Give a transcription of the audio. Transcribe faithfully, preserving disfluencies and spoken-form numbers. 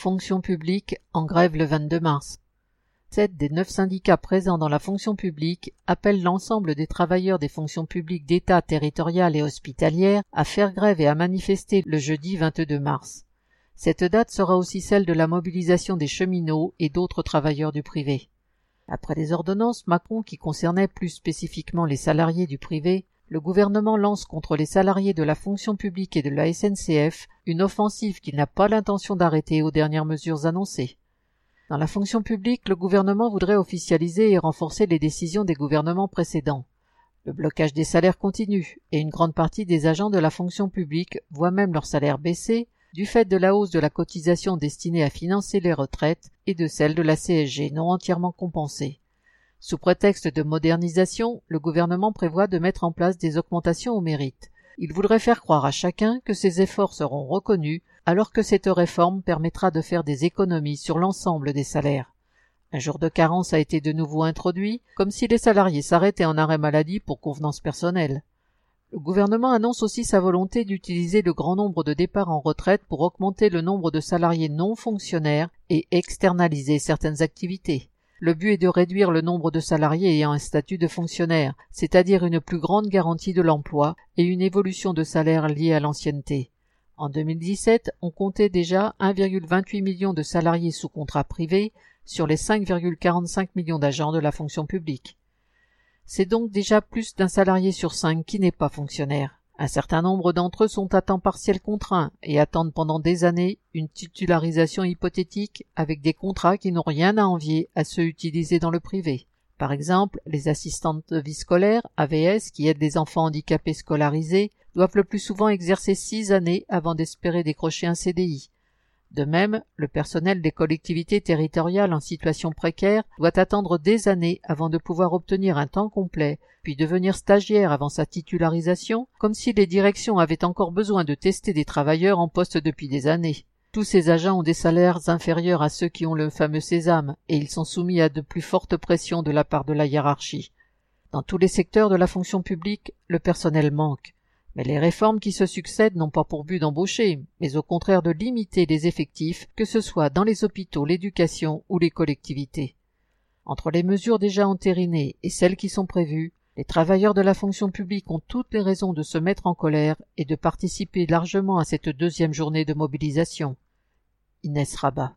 Fonction publique en grève le vingt-deux mars. Sept des neuf syndicats présents dans la fonction publique appellent l'ensemble des travailleurs des fonctions publiques d'État territoriales et hospitalières à faire grève et à manifester le jeudi vingt-deux mars. Cette date sera aussi celle de la mobilisation des cheminots et d'autres travailleurs du privé. Après les ordonnances Macron qui concernaient plus spécifiquement les salariés du privé, le gouvernement lance contre les salariés de la fonction publique et de la S N C F une offensive qu'il n'a pas l'intention d'arrêter aux dernières mesures annoncées. Dans la fonction publique, le gouvernement voudrait officialiser et renforcer les décisions des gouvernements précédents. Le blocage des salaires continue et une grande partie des agents de la fonction publique voient même leur salaire baisser du fait de la hausse de la cotisation destinée à financer les retraites et de celle de la C S G non entièrement compensée. Sous prétexte de modernisation, le gouvernement prévoit de mettre en place des augmentations au mérite. Il voudrait faire croire à chacun que ces efforts seront reconnus, alors que cette réforme permettra de faire des économies sur l'ensemble des salaires. Un jour de carence a été de nouveau introduit, comme si les salariés s'arrêtaient en arrêt maladie pour convenance personnelle. Le gouvernement annonce aussi sa volonté d'utiliser le grand nombre de départs en retraite pour augmenter le nombre de salariés non fonctionnaires et externaliser certaines activités. Le but est de réduire le nombre de salariés ayant un statut de fonctionnaire, c'est-à-dire une plus grande garantie de l'emploi et une évolution de salaire liée à l'ancienneté. En deux mille dix-sept, on comptait déjà un virgule vingt-huit million de salariés sous contrat privé sur les cinq virgule quarante-cinq millions d'agents de la fonction publique. C'est donc déjà plus d'un salarié sur cinq qui n'est pas fonctionnaire. Un certain nombre d'entre eux sont à temps partiel contraint et attendent pendant des années une titularisation hypothétique avec des contrats qui n'ont rien à envier à ceux utilisés dans le privé. Par exemple, les assistantes de vie scolaire, A V S, qui aident les enfants handicapés scolarisés, doivent le plus souvent exercer six années avant d'espérer décrocher un C D I. De même, le personnel des collectivités territoriales en situation précaire doit attendre des années avant de pouvoir obtenir un temps complet, puis devenir stagiaire avant sa titularisation, comme si les directions avaient encore besoin de tester des travailleurs en poste depuis des années. Tous ces agents ont des salaires inférieurs à ceux qui ont le fameux sésame, et ils sont soumis à de plus fortes pressions de la part de la hiérarchie. Dans tous les secteurs de la fonction publique, le personnel manque. Mais les réformes qui se succèdent n'ont pas pour but d'embaucher, mais au contraire de limiter les effectifs, que ce soit dans les hôpitaux, l'éducation ou les collectivités. Entre les mesures déjà entérinées et celles qui sont prévues, les travailleurs de la fonction publique ont toutes les raisons de se mettre en colère et de participer largement à cette deuxième journée de mobilisation. Inès Rabat.